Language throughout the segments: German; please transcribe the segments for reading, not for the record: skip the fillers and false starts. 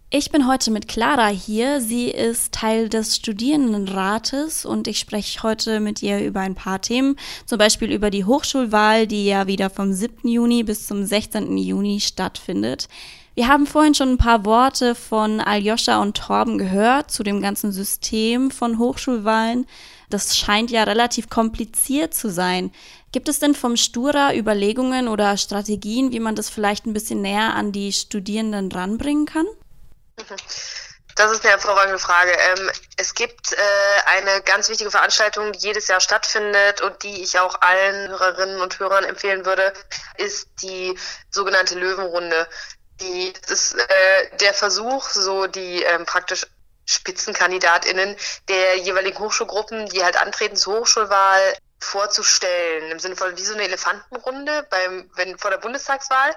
Ich bin heute mit Clara hier. Sie ist Teil des Studierendenrates und ich spreche heute mit ihr über ein paar Themen, zum Beispiel über die Hochschulwahl, die ja wieder vom 7. Juni bis zum 16. Juni stattfindet. Wir haben vorhin schon ein paar Worte von Aljoscha und Torben gehört zu dem ganzen System von Hochschulwahlen. Das scheint ja relativ kompliziert zu sein. Gibt es denn vom Stura Überlegungen oder Strategien, wie man das vielleicht ein bisschen näher an die Studierenden ranbringen kann? Das ist eine hervorragende Frage. Es gibt eine ganz wichtige Veranstaltung, die jedes Jahr stattfindet und die ich auch allen Hörerinnen und Hörern empfehlen würde, ist die sogenannte Löwenrunde. Das ist der Versuch, so die praktisch SpitzenkandidatInnen der jeweiligen Hochschulgruppen, die halt antreten zur Hochschulwahl, vorzustellen. Im Sinne von wie so eine Elefantenrunde vor der Bundestagswahl.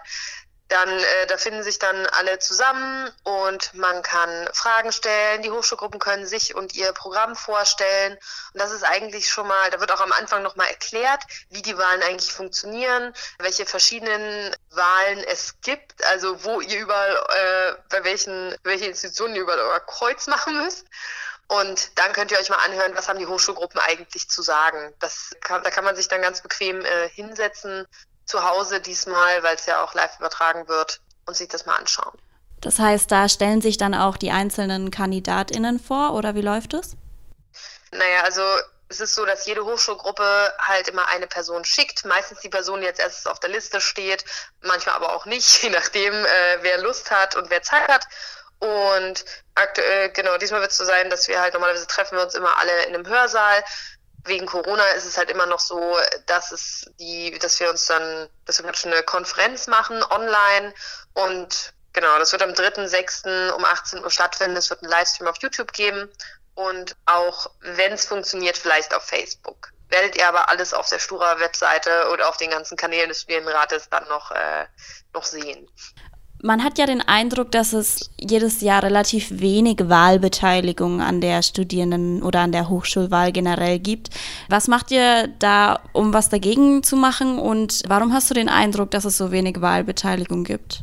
Da finden sich dann alle zusammen und man kann Fragen stellen. Die Hochschulgruppen können sich und ihr Programm vorstellen. Und das ist eigentlich schon mal, da wird auch am Anfang nochmal erklärt, wie die Wahlen eigentlich funktionieren, welche verschiedenen Wahlen es gibt, also wo ihr überall, welche Institutionen ihr überall euer Kreuz machen müsst. Und dann könnt ihr euch mal anhören, was haben die Hochschulgruppen eigentlich zu sagen. Da kann man sich dann ganz bequem hinsetzen, zu Hause diesmal, weil es ja auch live übertragen wird, und sich das mal anschauen. Das heißt, da stellen sich dann auch die einzelnen KandidatInnen vor, oder wie läuft es? Naja, also es ist so, dass jede Hochschulgruppe halt immer eine Person schickt. Meistens die Person, die jetzt erst auf der Liste steht, manchmal aber auch nicht, je nachdem, wer Lust hat und wer Zeit hat. Und aktuell, genau, diesmal wird es so sein, dass wir halt normalerweise treffen wir uns immer alle in einem Hörsaal. Wegen Corona ist es halt immer noch so, dass wir eine Konferenz machen online und genau, das wird am 3.6. um 18 Uhr stattfinden. Es wird einen Livestream auf YouTube geben und auch, wenn es funktioniert, vielleicht auf Facebook. Werdet ihr aber alles auf der Stura-Webseite oder auf den ganzen Kanälen des Studierendenrates dann noch sehen. Man hat ja den Eindruck, dass es jedes Jahr relativ wenig Wahlbeteiligung an der Studierenden- oder an der Hochschulwahl generell gibt. Was macht ihr da, um was dagegen zu machen, und warum hast du den Eindruck, dass es so wenig Wahlbeteiligung gibt?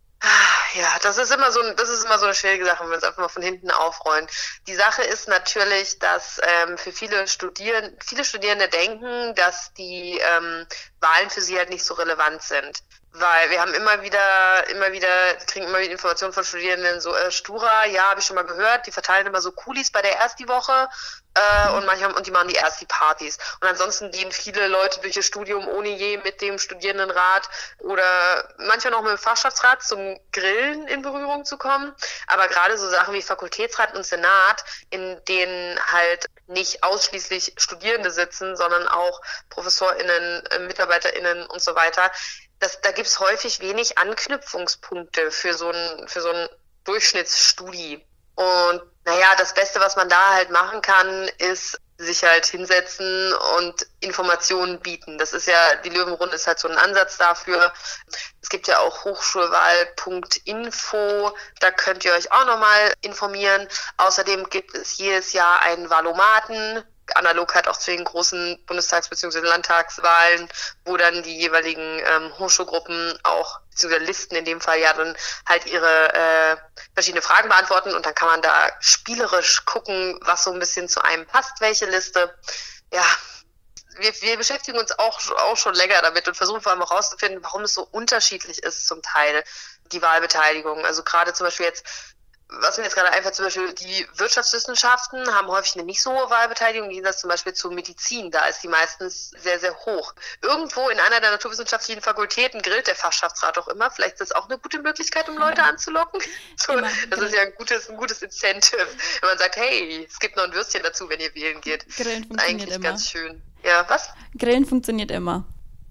Ja, das ist immer so eine schwierige Sache, wenn wir es einfach mal von hinten aufrollen. Die Sache ist natürlich, dass für viele Studierende denken, dass die Wahlen für sie halt nicht so relevant sind. Weil wir haben kriegen immer wieder Informationen von Studierenden, so Stura, ja, habe ich schon mal gehört, die verteilen immer so Kulis bei der Ersti-Woche und die machen die Ersti-Partys. Und ansonsten gehen viele Leute durch ihr Studium ohne je mit dem Studierendenrat oder manchmal noch mit dem Fachschaftsrat zum Grillen in Berührung zu kommen. Aber gerade so Sachen wie Fakultätsrat und Senat, in denen halt nicht ausschließlich Studierende sitzen, sondern auch ProfessorInnen, MitarbeiterInnen und so weiter, da gibt's häufig wenig Anknüpfungspunkte für so ein Durchschnittsstudie. Und naja, das Beste, was man da halt machen kann, ist sich halt hinsetzen und Informationen bieten. Die Löwenrunde ist halt so ein Ansatz dafür. Es gibt ja auch hochschulwahl.info, da könnt ihr euch auch nochmal informieren. Außerdem gibt es jedes Jahr einen Wahlomaten, analog halt auch zu den großen Bundestags- bzw. Landtagswahlen, wo dann die jeweiligen Hochschulgruppen auch, beziehungsweise Listen in dem Fall ja dann halt ihre verschiedene Fragen beantworten und dann kann man da spielerisch gucken, was so ein bisschen zu einem passt, welche Liste. Ja, wir beschäftigen uns auch schon länger damit und versuchen vor allem auch herauszufinden, warum es so unterschiedlich ist zum Teil, die Wahlbeteiligung. Also gerade zum Beispiel jetzt, was mir jetzt gerade einfällt, zum Beispiel die Wirtschaftswissenschaften haben häufig eine nicht so hohe Wahlbeteiligung, im Gegensatz zum Beispiel zur Medizin, da ist die meistens sehr, sehr hoch. Irgendwo in einer der naturwissenschaftlichen Fakultäten grillt der Fachschaftsrat auch immer. Vielleicht ist das auch eine gute Möglichkeit, um Leute anzulocken. Das ist ja ein gutes Incentive, wenn man sagt, hey, es gibt noch ein Würstchen dazu, wenn ihr wählen geht. Grillen funktioniert eigentlich immer. Ganz schön. Ja, was? Grillen funktioniert immer.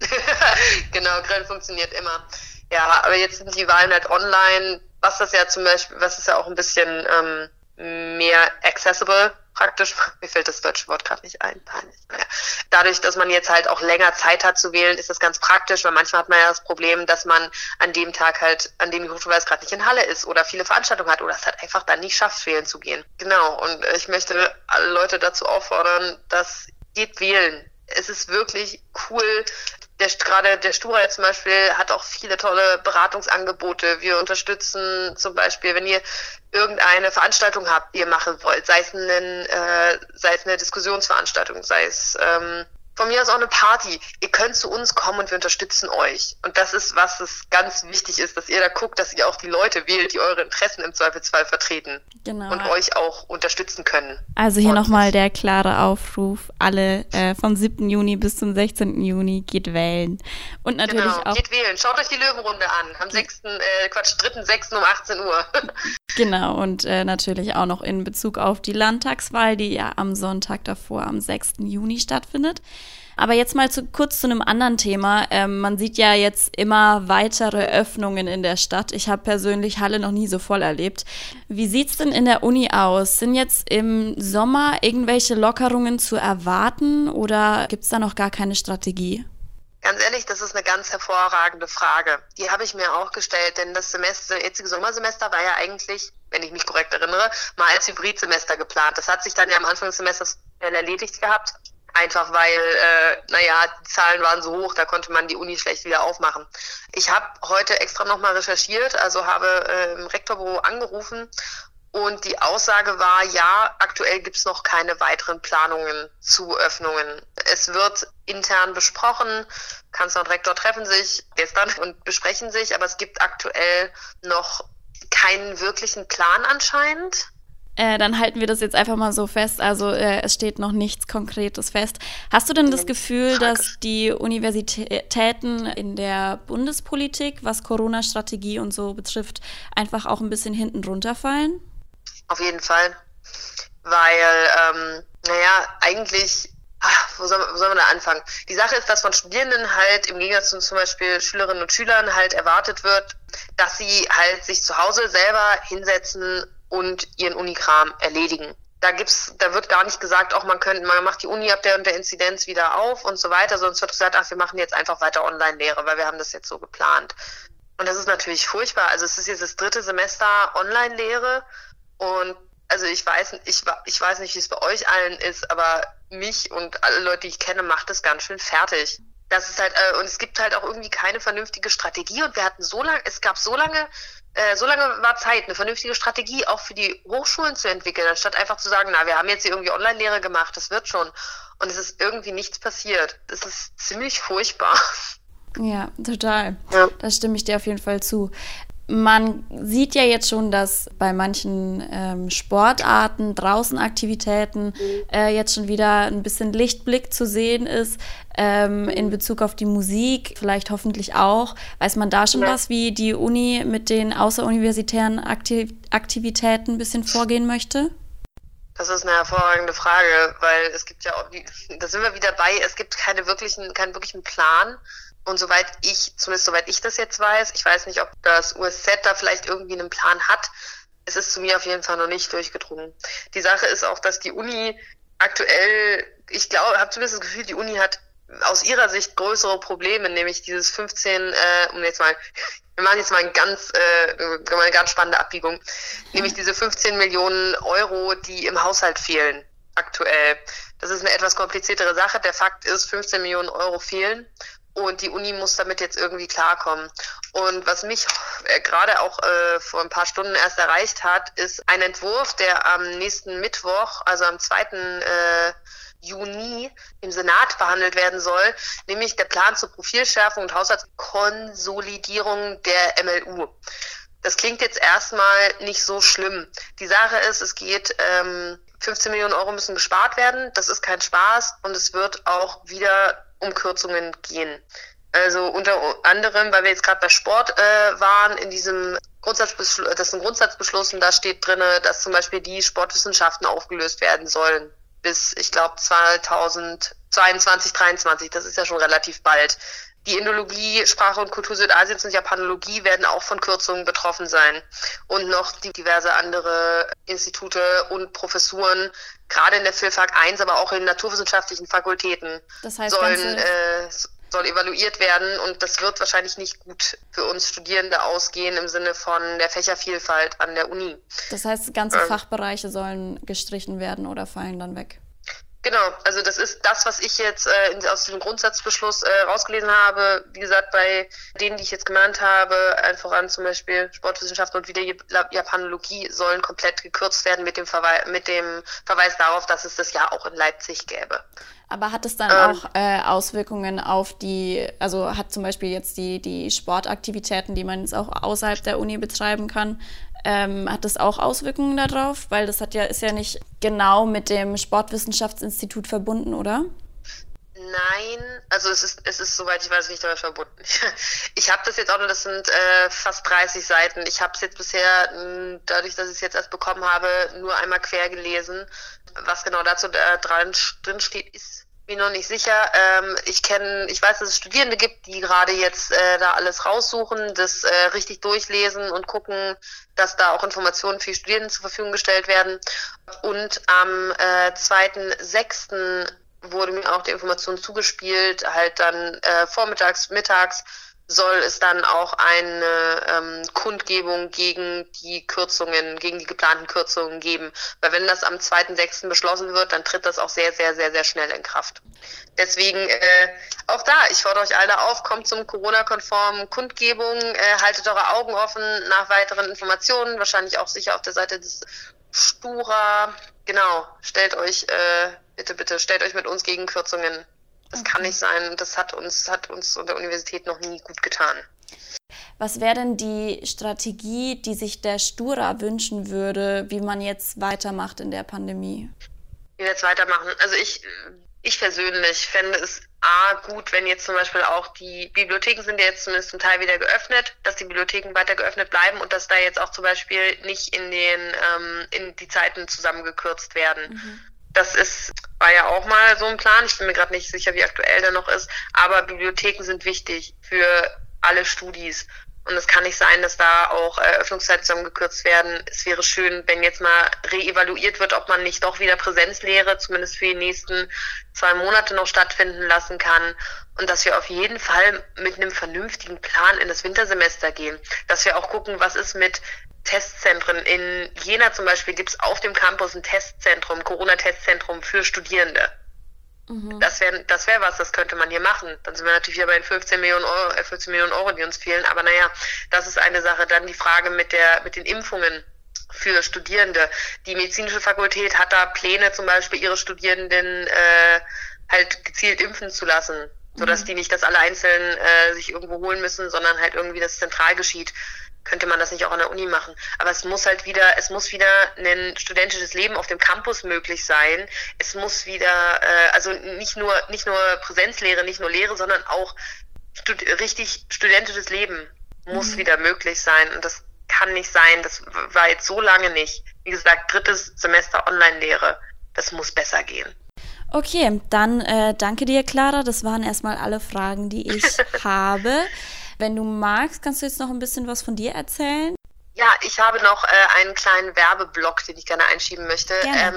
Genau, Grillen funktioniert immer. Ja, aber jetzt sind die Wahlen halt online, was ist ja auch ein bisschen mehr accessible praktisch. Mir fällt das deutsche Wort gerade nicht ein. Naja. Dadurch, dass man jetzt halt auch länger Zeit hat zu wählen, ist das ganz praktisch, weil manchmal hat man ja das Problem, dass man an dem Tag halt, an dem die Hochschulwahl gerade nicht in Halle ist oder viele Veranstaltungen hat oder es halt einfach dann nicht schafft, wählen zu gehen. Genau, und ich möchte alle Leute dazu auffordern, dass geht wählen. Es ist wirklich cool. Gerade der Stura jetzt zum Beispiel hat auch viele tolle Beratungsangebote. Wir unterstützen zum Beispiel, wenn ihr irgendeine Veranstaltung habt, die ihr machen wollt, sei es eine Diskussionsveranstaltung, sei es von mir aus auch eine Party. Ihr könnt zu uns kommen und wir unterstützen euch. Und das ist, was es ganz wichtig ist, dass ihr da guckt, dass ihr auch die Leute wählt, die eure Interessen im Zweifelsfall vertreten. Genau. Und euch auch unterstützen können. Also hier nochmal der klare Aufruf, alle vom 7. Juni bis zum 16. Juni geht wählen. Und natürlich auch... geht wählen. Schaut euch die Löwenrunde an. Am 3.6. um 18 Uhr. Genau, und natürlich auch noch in Bezug auf die Landtagswahl, die ja am Sonntag davor, am 6. Juni stattfindet. Aber jetzt mal kurz zu einem anderen Thema. Man sieht ja jetzt immer weitere Öffnungen in der Stadt. Ich habe persönlich Halle noch nie so voll erlebt. Wie sieht's denn in der Uni aus? Sind jetzt im Sommer irgendwelche Lockerungen zu erwarten oder gibt's da noch gar keine Strategie? Ganz ehrlich, das ist eine ganz hervorragende Frage. Die habe ich mir auch gestellt, denn das jetzige Sommersemester war ja eigentlich, wenn ich mich korrekt erinnere, mal als Hybridsemester geplant. Das hat sich dann ja am Anfang des Semesters erledigt gehabt. Einfach weil, die Zahlen waren so hoch, da konnte man die Uni schlecht wieder aufmachen. Ich habe heute extra nochmal recherchiert, also habe im Rektorbüro angerufen und die Aussage war, ja, aktuell gibt's noch keine weiteren Planungen zu Öffnungen. Es wird intern besprochen, Kanzler und Rektor treffen sich gestern und besprechen sich, aber es gibt aktuell noch keinen wirklichen Plan anscheinend. Dann halten wir das jetzt einfach mal so fest. Also es steht noch nichts Konkretes fest. Hast du denn das Gefühl, dass die Universitäten in der Bundespolitik, was Corona-Strategie und so betrifft, einfach auch ein bisschen hinten runterfallen? Auf jeden Fall. Weil, eigentlich... wo soll man da anfangen? Die Sache ist, dass von Studierenden halt im Gegensatz zu zum Beispiel Schülerinnen und Schülern halt erwartet wird, dass sie halt sich zu Hause selber hinsetzen und ihren Unikram erledigen. Da wird gar nicht gesagt, auch man macht die Uni ab der und der Inzidenz wieder auf und so weiter, sondern es wird gesagt, wir machen jetzt einfach weiter Online-Lehre, weil wir haben das jetzt so geplant. Und das ist natürlich furchtbar. Also es ist jetzt das 3. Semester Online-Lehre und also ich weiß nicht, wie es bei euch allen ist, aber mich und alle Leute, die ich kenne, macht es ganz schön fertig. Das ist halt, und es gibt halt auch irgendwie keine vernünftige Strategie und so lange war Zeit, eine vernünftige Strategie auch für die Hochschulen zu entwickeln, anstatt einfach zu sagen, wir haben jetzt hier irgendwie Online-Lehre gemacht, das wird schon. Und es ist irgendwie nichts passiert. Das ist ziemlich furchtbar. Ja, total. Ja. Da stimme ich dir auf jeden Fall zu. Man sieht ja jetzt schon, dass bei manchen Sportarten, Draußenaktivitäten jetzt schon wieder ein bisschen Lichtblick zu sehen ist. In Bezug auf die Musik, vielleicht hoffentlich auch. Weiß man da schon was, wie die Uni mit den außeruniversitären Aktivitäten ein bisschen vorgehen möchte? Das ist eine hervorragende Frage, weil es gibt ja auch, da sind wir wieder bei, es gibt keinen wirklichen Plan. Und soweit ich das jetzt weiß, ich weiß nicht, ob das USZ da vielleicht irgendwie einen Plan hat, es ist zu mir auf jeden Fall noch nicht durchgedrungen. Die Sache ist auch, dass die Uni aktuell, ich glaube, habe zumindest das Gefühl, die Uni hat aus ihrer Sicht größere Probleme, nämlich dieses 15, wir machen jetzt mal eine ganz spannende Abbiegung, nämlich diese 15 Millionen Euro, die im Haushalt fehlen aktuell. Das ist eine etwas kompliziertere Sache. Der Fakt ist, 15 Millionen Euro fehlen. Und die Uni muss damit jetzt irgendwie klarkommen. Und was mich gerade auch vor ein paar Stunden erst erreicht hat, ist ein Entwurf, der am nächsten Mittwoch, also am 2. Juni im Senat behandelt werden soll, nämlich der Plan zur Profilschärfung und Haushaltskonsolidierung der MLU. Das klingt jetzt erstmal nicht so schlimm. Die Sache ist, es geht, 15 Millionen Euro müssen gespart werden. Das ist kein Spaß und es wird auch wieder um Kürzungen gehen. Also unter anderem, weil wir jetzt gerade bei Sport waren, in diesem Grundsatzbeschluss, das ist ein Grundsatzbeschluss und da steht drin, dass zum Beispiel die Sportwissenschaften aufgelöst werden sollen bis, ich glaube, 2022, 2023. Das ist ja schon relativ bald. Die Indologie, Sprache und Kultur Südasiens und Japanologie werden auch von Kürzungen betroffen sein. Und noch die diverse andere Institute und Professuren, gerade in der Philfak 1, aber auch in naturwissenschaftlichen Fakultäten, das heißt, soll evaluiert werden. Und das wird wahrscheinlich nicht gut für uns Studierende ausgehen im Sinne von der Fächervielfalt an der Uni. Das heißt, ganze Fachbereiche sollen gestrichen werden oder fallen dann weg? Genau, also das ist das, was ich jetzt aus dem Grundsatzbeschluss rausgelesen habe. Wie gesagt, bei denen, die ich jetzt genannt habe, einfach an zum Beispiel Sportwissenschaften und wieder Japanologie sollen komplett gekürzt werden mit dem Verweis darauf, dass es das ja auch in Leipzig gäbe. Aber hat es dann auch Auswirkungen auf also hat zum Beispiel jetzt die Sportaktivitäten, die man jetzt auch außerhalb der Uni betreiben kann, hat das auch Auswirkungen darauf? Weil das ist ja nicht genau mit dem Sportwissenschaftsinstitut verbunden, oder? Nein, also es ist, soweit ich weiß, nicht damit verbunden. Ich habe das jetzt auch nur, das sind fast 30 Seiten. Ich habe es jetzt bisher, dadurch, dass ich es jetzt erst bekommen habe, nur einmal quer gelesen. Was genau dazu drin steht, ist mir noch nicht sicher. Ich weiß, dass es Studierende gibt, die gerade jetzt da alles raussuchen, das richtig durchlesen und gucken, dass da auch Informationen für die Studierenden zur Verfügung gestellt werden. Und am 2.6. wurde mir auch die Information zugespielt, halt dann vormittags, mittags soll es dann auch eine Kundgebung gegen die geplanten Kürzungen geben. Weil wenn das am 2.6. beschlossen wird, dann tritt das auch sehr, sehr, sehr, sehr schnell in Kraft. Deswegen auch da, ich fordere euch alle auf, kommt zum Corona-konformen Kundgebung, haltet eure Augen offen nach weiteren Informationen, wahrscheinlich auch sicher auf der Seite des Stura. Genau, stellt euch mit uns gegen Kürzungen. Das kann nicht sein. Das hat uns an der Universität noch nie gut getan. Was wäre denn die Strategie, die sich der Stura wünschen würde, wie man jetzt weitermacht in der Pandemie? Wie wir jetzt weitermachen? Also ich persönlich fände es gut, wenn jetzt zum Beispiel auch die Bibliotheken sind ja jetzt zumindest zum Teil wieder geöffnet, dass die Bibliotheken weiter geöffnet bleiben und dass da jetzt auch zum Beispiel nicht in die Zeiten zusammengekürzt werden. Mhm. War ja auch mal so ein Plan. Ich bin mir gerade nicht sicher, wie aktuell der noch ist. Aber Bibliotheken sind wichtig für alle Studis. Und es kann nicht sein, dass da auch Öffnungszeiten zusammengekürzt werden. Es wäre schön, wenn jetzt mal reevaluiert wird, ob man nicht doch wieder Präsenzlehre zumindest für die nächsten 2 Monate noch stattfinden lassen kann. Und dass wir auf jeden Fall mit einem vernünftigen Plan in das Wintersemester gehen. Dass wir auch gucken, was ist mit Testzentren. In Jena zum Beispiel gibt es auf dem Campus ein Testzentrum, Corona-Testzentrum für Studierende. Mhm. Das wäre was, das könnte man hier machen. Dann sind wir natürlich wieder bei den 15 Millionen Euro, die uns fehlen. Aber naja, das ist eine Sache. Dann die Frage mit den Impfungen für Studierende. Die medizinische Fakultät hat da Pläne, zum Beispiel ihre Studierenden halt gezielt impfen zu lassen, sodass die nicht das alle einzeln sich irgendwo holen müssen, sondern halt irgendwie das zentral geschieht. Könnte man das nicht auch an der Uni machen. Aber es muss wieder ein studentisches Leben auf dem Campus möglich sein. Es muss wieder, also nicht nur Präsenzlehre, nicht nur Lehre, sondern auch richtig studentisches Leben muss wieder möglich sein. Und das kann nicht sein. Das war jetzt so lange nicht. Wie gesagt, 3. Semester Online-Lehre. Das muss besser gehen. Okay, dann danke dir, Clara. Das waren erstmal alle Fragen, die ich habe. Wenn du magst, kannst du jetzt noch ein bisschen was von dir erzählen? Ja, ich habe noch einen kleinen Werbeblock, den ich gerne einschieben möchte.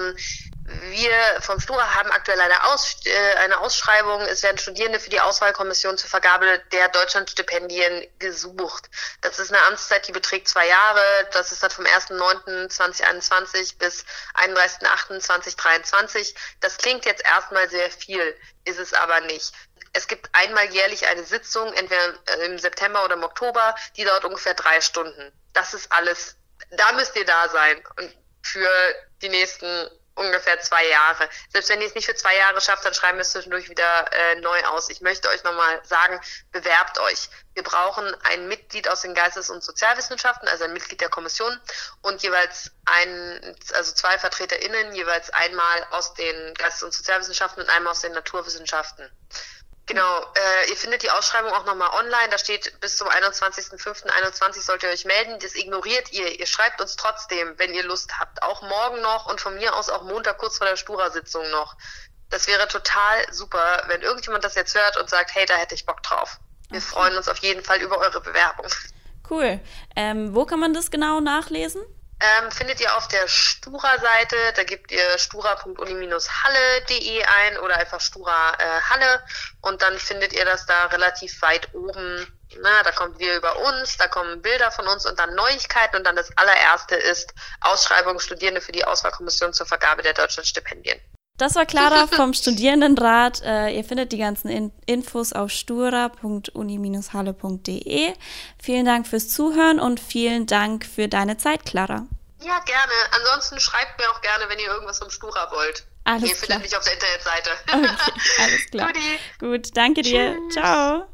Wir vom Stura haben aktuell eine Ausschreibung. Es werden Studierende für die Auswahlkommission zur Vergabe der Deutschlandstipendien gesucht. Das ist eine Amtszeit, die beträgt 2 Jahre. Das ist dann vom 1.9.2021 bis 31.08.2023. Das klingt jetzt erstmal sehr viel, ist es aber nicht. Es gibt einmal jährlich eine Sitzung, entweder im September oder im Oktober, die dauert ungefähr 3 Stunden. Das ist alles. Da müsst ihr da sein. Und für die nächsten ungefähr 2 Jahre. Selbst wenn ihr es nicht für 2 Jahre schafft, dann schreiben wir es zwischendurch wieder neu aus. Ich möchte euch nochmal sagen, bewerbt euch. Wir brauchen ein Mitglied aus den Geistes- und Sozialwissenschaften, also ein Mitglied der Kommission und jeweils 2 VertreterInnen, jeweils einmal aus den Geistes- und Sozialwissenschaften und einmal aus den Naturwissenschaften. Genau, ihr findet die Ausschreibung auch nochmal online, da steht bis zum 21.05.21 sollt ihr euch melden, das ignoriert ihr schreibt uns trotzdem, wenn ihr Lust habt, auch morgen noch und von mir aus auch Montag kurz vor der Stura-Sitzung noch. Das wäre total super, wenn irgendjemand das jetzt hört und sagt, hey, da hätte ich Bock drauf. Wir freuen uns auf jeden Fall über eure Bewerbung. Cool. Wo kann man das genau nachlesen? Findet ihr auf der Stura-Seite, da gebt ihr stura.uni-halle.de ein oder einfach Stura Halle und dann findet ihr das da relativ weit oben. Da kommt wir über uns, da kommen Bilder von uns und dann Neuigkeiten und dann das allererste ist Ausschreibung Studierende für die Auswahlkommission zur Vergabe der Deutschlandstipendien. das war Clara vom Studierendenrat. Ihr findet die ganzen Infos auf stura.uni-halle.de. Vielen Dank fürs Zuhören und vielen Dank für deine Zeit, Clara. Ja, gerne. Ansonsten schreibt mir auch gerne, wenn ihr irgendwas vom Stura wollt. Alles Ihr klar. findet mich auf der Internetseite. Okay, alles klar. Gut, danke dir. Tschüss. Ciao.